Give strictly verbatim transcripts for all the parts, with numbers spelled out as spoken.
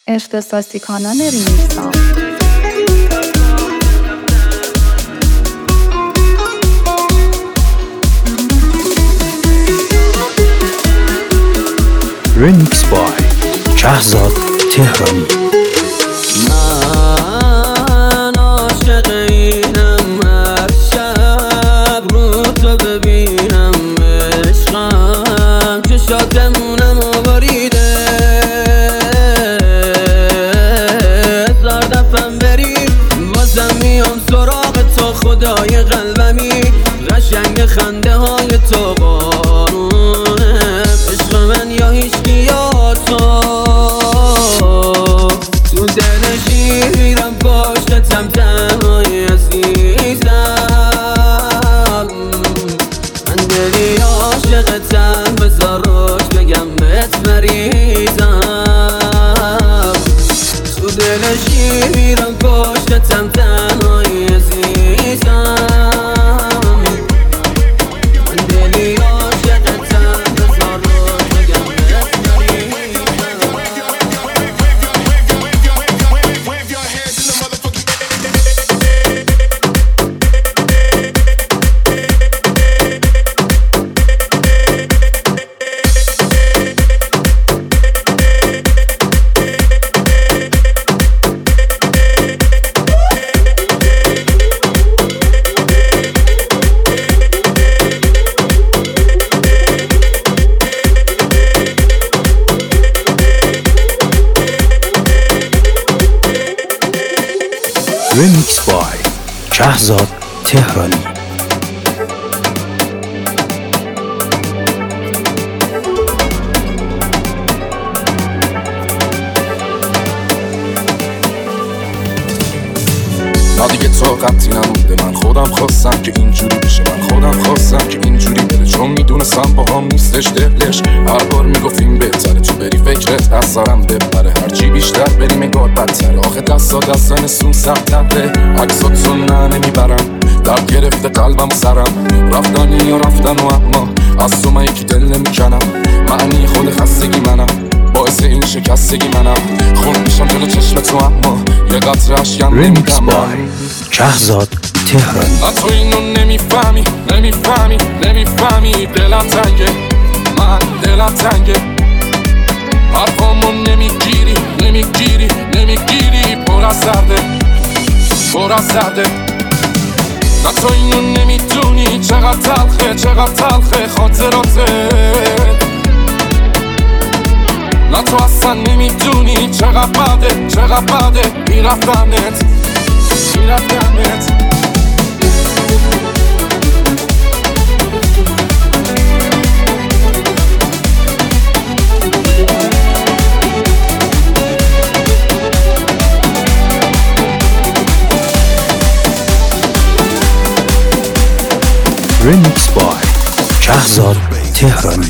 اختصاصی کانال ریمیکس ها. ریمیکس بای شهزاد تهرانی. من عاشق اینم هر شب رو تو ببینم عشقم چشاتمونم آوریده هزار دفعم بریم بازم میام سراغ تو خدای قلبمی قشنگ خنده های تو بارونه عشق من یا هیچکی یا تو تو دل شیرم پشتتم تنهای عزیزم من دلی عاشقتم بذار روش بگم بهت مریضم تو دل شیرم پشتتم تنهای عزیزم من دلی عاشقتم بذار روش بگم بهت ریمیکس بای شهزاد تهرانی. نه دیگه تو قطعی نمونده من خودم خواستم که اینجوری بشه من خودم خواستم که اینجوری بره چون میدونستم با هم نیستش دلش هر بار میگفتیم بهتره تو بری فکرت از سرم ببره هرچی بیشتر بریم انگار بدتر آخه دستا دست زمستون سخت‌تره عکساتو نه نمیبرم درد گرفته قلبم سرم رفتنی یا رفتن و اما از تو من یکی دل نمیکنم معنی خود خستگی منم باعث این شکستگی منم خون میشم جلو چشم تو اما یه قطره اشکم ریمیکس نمیدم بای شهزاد تهرانی. تو اینو نمیفهمی نمیفهمی نمیفهمی دلم تنگه من دلم تنگه حرفامو نمیگیری نمیگیری نمیگیری پر از درده پر از درده نه تو اینو نمیدونی چقدر تلخه چقدر تلخه خاطراته نه تو اصلا نمیدونی چقدر بده چقدر بده میرفتنت میرفتنت ریمیکس بای شهزاد تهرانی.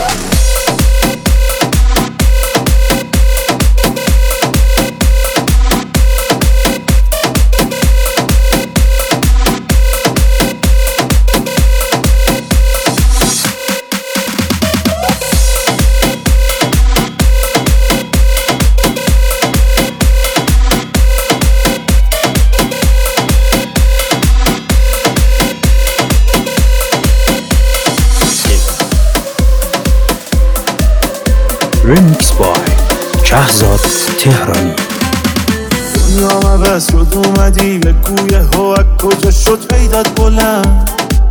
ریمیکس بای شهزاد تهرانی. دنیا عوض شد اومدی به کوی هوک کجا شد پیدات بلند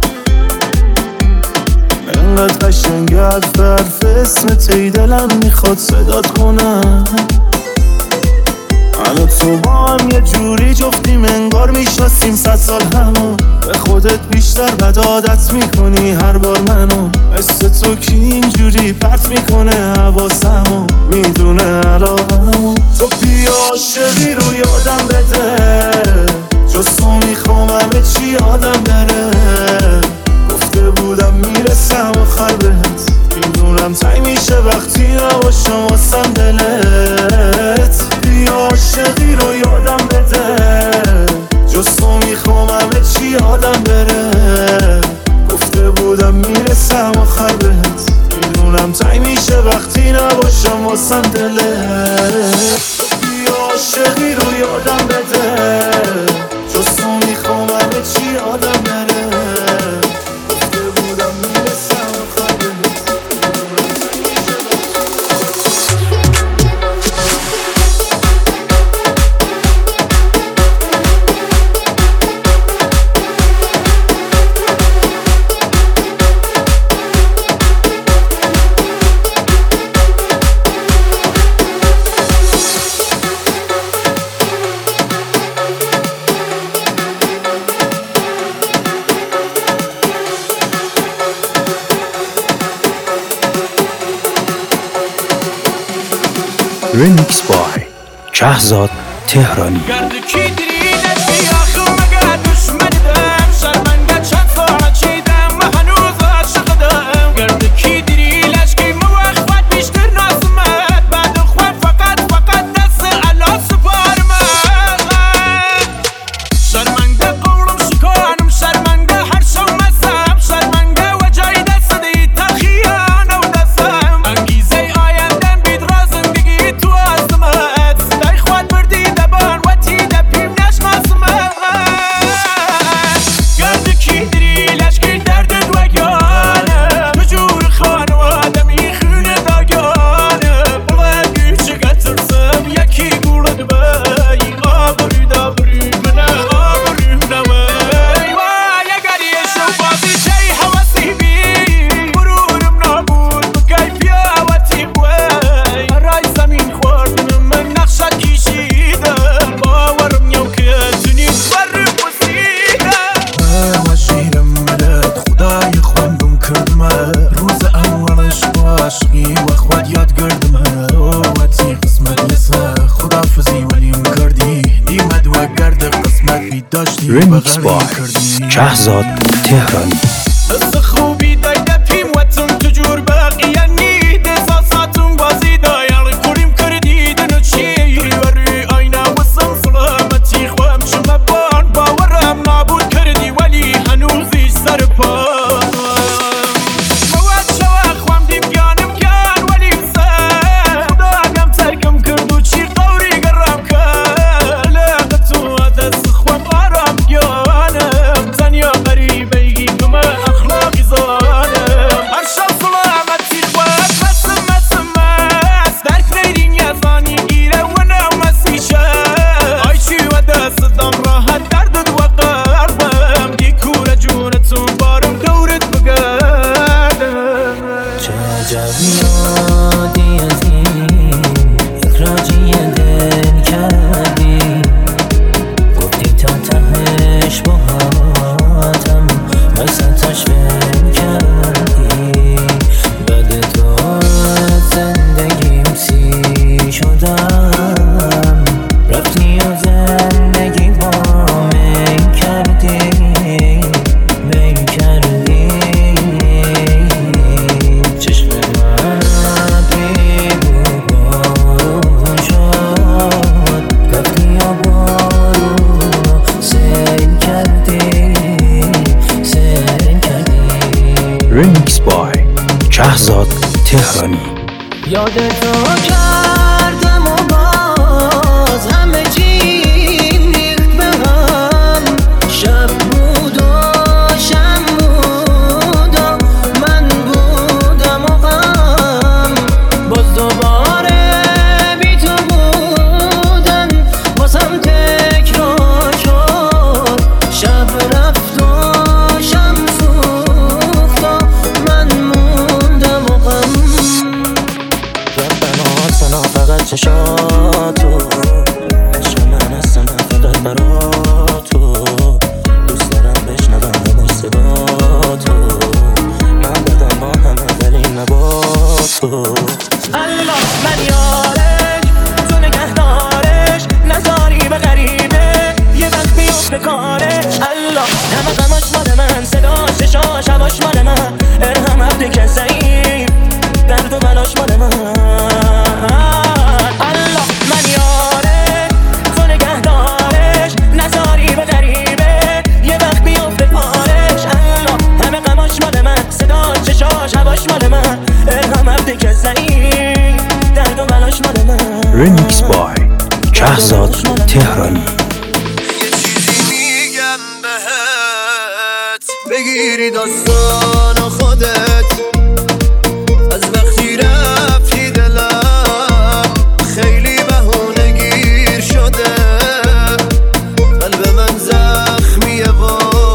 انقدر قشنگ حرف حرف اسم تی دلم میخواد صدات کنم من و تو با هم یه جوری جفتیم انگار میشناسیم صد سال همو به خودت بیشتر بد عادت میکنی هر بار منو مثل تو کی اینجوری پرت میکنه حواسمو میدونه علاقمو تو بیا عاشقی رو یادم بده جز تو میخوام همه چی یادم بره گفته بودم میرسم آخر بهت میدونم تای میشه وقتی نباشم واسم دلت بیا عاشقی رو یادم بده جز تو میخوام همه چی یادم بره گفته بودم میرسم آخر بهت میدونم تای میشه وقتی نباشم واسم دلت Remix by شهزاد تهرانی. Remix by شهزاد تهرانی. Remix by شهزاد تهرانی. یاد تو کردم و باز همه چیم ریخت به هم. شب بود و شم بود و من بودم و غم. باز دوباره بی تو بودن بازم تکرار شد. شب رفت و شم سوخت و من موندم و غم. ربنا سنا فقط چشاتو عشق من هستم فقط برا تو. دوست دارم بشنوم همه صدا تو. من دادم با همه ولی نه با تو. الله من یارش تو نگهدارش نذاری به غریبه یه وقت بیفته کارش. الله همه غماش مال من صدا چشاش هواش مال من. ارهم عبده که ضعیف درد و بلاش مال من. الله من یاره تو نگهدارش نذاری به غریبه یه وقت بیفته پارش. الله همه غماش مال من صدا چشاش هواش مال من. ارهم عبده که ضعیف درد و بلاش مال من. Remix by شهزاد تهرانی. یه چیزی میگم بهت بگیری داستان خودت. از وقتی رفتی دلم خیلی بهونه گیر شده. قلب من زخمیه و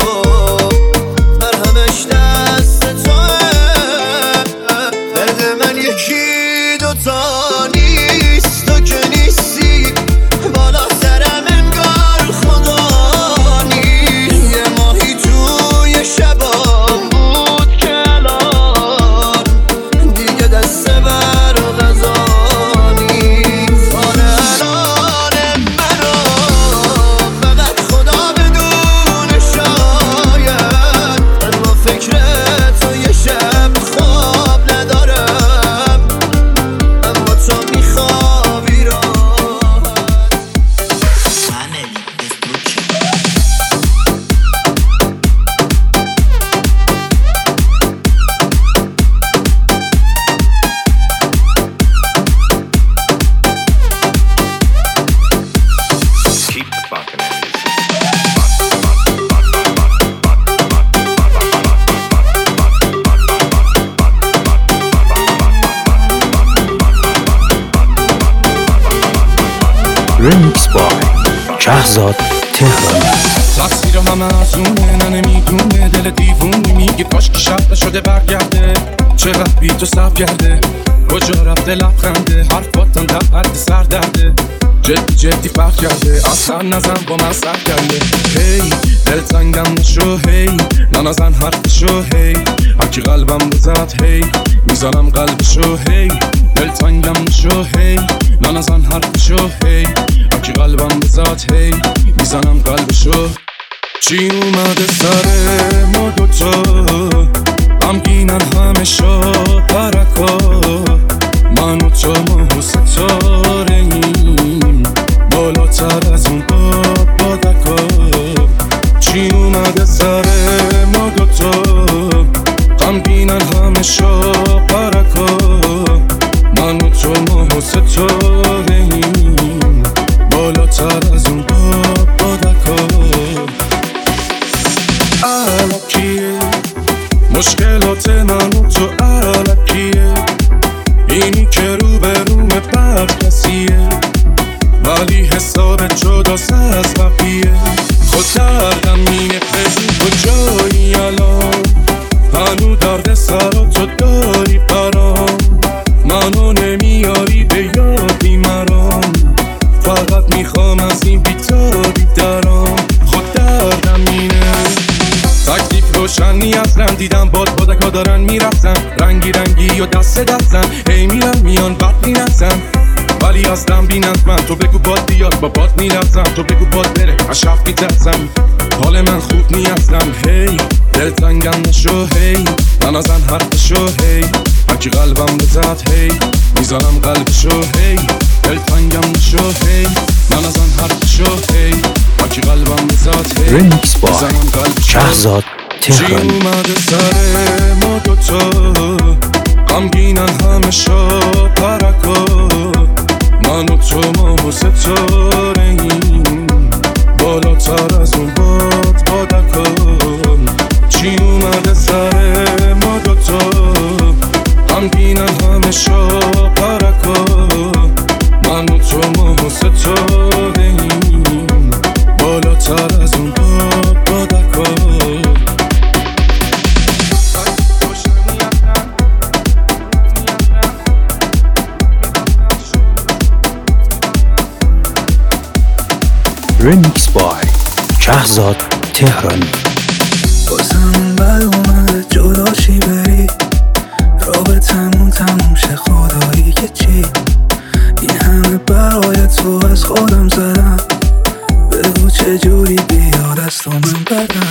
مرهمش دست توه. درد من یکی دوتا نیست تو که نیستی. بالا سرم انگار خدا نیست. یه ماهی توی شبام بود که Remix by شهزاد تهرانی. تقصیر همه از اونه، نه نمیدونه دل دیوونی میگه کاش که شب شده برگرده. چقدر بی تو سب کرده، کجا رفته لبخنده، حرفاتم در حد سر درده. جدی جدی فرق کرده، اصلا نزن با من سر کرده. هی دل تنگم نشو، هی ننازن حرفشو، هی هرکی قلبم بزد، هی میزنم قلبشو، هی دل تنگم نشو، هی ننازن حرفشو، هی هرکی قلبم بزد، هی میزنم قلبشو. چی اومده سر ما دوتا، غمگینن همه شا پرکا، من و تو ما ستاره‌ایم بالاتر از اون باد بادکا. چی اومده سر ما دوتا، غمگینن همه شا پرکا، من و تو ما ستاره‌ایم بالاتر از اون باد بادکا. الکیه مشکلات من و تو، الکیه اینی که رو به روم بد کسیه، ولی حساب جداست از بقیه. خود دردم اینه بگو کجایی الان، هنو درد سر تو داری برام، منو نمیاری به یادی مرام، فقط میخوام از این بیتاری درام. خود دردم اینه تکلیف روشنی اصلا، دیدم باد بادکا دارن میرفتن، رنگی رنگی و دست دستن، هی میرن میان بد مینسن، ولی از دم بینند من. تو بگو باد بیاد با باد میرفتم، تو بگو باد بره از شف میترسم، حال من خوب نیستم. هی دل تنگم نشو، هی ننازن حرفشو، هی هرکی قلبم بزد، هی میزنم قلبشو، هی دل تنگم نشو، هی ننازن حرفشو، هی هرکی قلبم بزد، هی Remix by میزنم قلبشو. شهزاد چی تهرانی. اومده سر ما دوتا، غمگینن همه شا پرکا، من و تو ما ستاره‌ایم بالاتر از اون باد بادکا. چی اومده سر ما دوتا، غمگینن همه شا پرکا، من و تو ما ستاره‌ایم بالاتر از اون باد بادکا. Remix by شهزاد تهرانی. بازم بد اومده جداشی بری، رابطمون تموم شه خدایی که چی، این همه برای تو از خودم زدم، بگو چجوری بیاد از تو من بدم.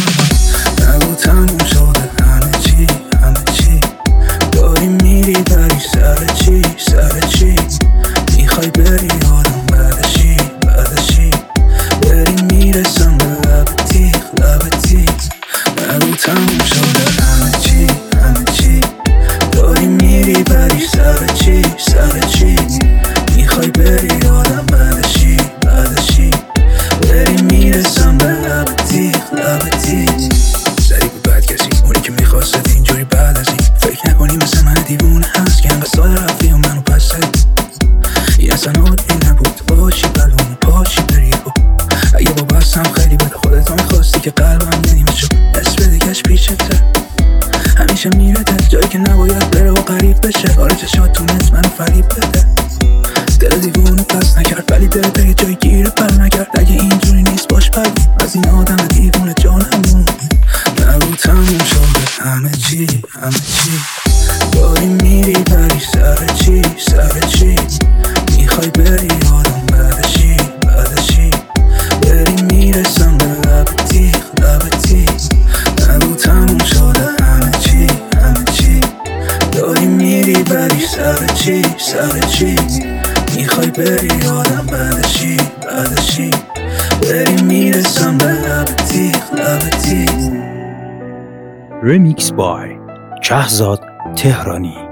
نگو تموم شده همه چی همه چی، داری میری بری سر چی سر چی، میخوای بری آدم بعدشی بعدشی، بری میرسم به لب تیغ لب تیغ. نگو تموم شده همه چی همه چی، داری میری بری سر چی سر چی، میخوای بری آدم بعدشی بعدشی، بری میرسم به لب تیغ لب تیغ. سری بود بد کسی اونی که میخواست اینجوری بعد از این، فکر نکنی مثل من دیوونه هست که انقدر ساده رفتی و منو پس زدی. این اصلا عادی نبود باشی بلون پاشی بری با، اگه با بستم خیلی بده خودتو میخواستی که قلبم نیمه شد، نصف دیگهش پیشته همیشه میره دل جایی که نباید بره و قریب بشه. آره چشات تونست منو فریب بده، دل دیوونه پس نکرد ولی دل به یه جای گیره پر نکرد. اگه اینجوری نیست باش بگیم از این آدم دیوونه جانمون. نگو تموم شده همه چی همه چی، داری میری بری سر چی سر چی، میخوای بری آدم بعدشی بعدشی، بری میرسم به لب تیغ لب تیغ. نگو تموم شده همه چی همه چی، داری میری بری سر چی سر چی، میخوای بری آدم بعدشی بعدشی، بری میرسم به لب تیغ لب تیغ. Remix by شهزاد تهرانی.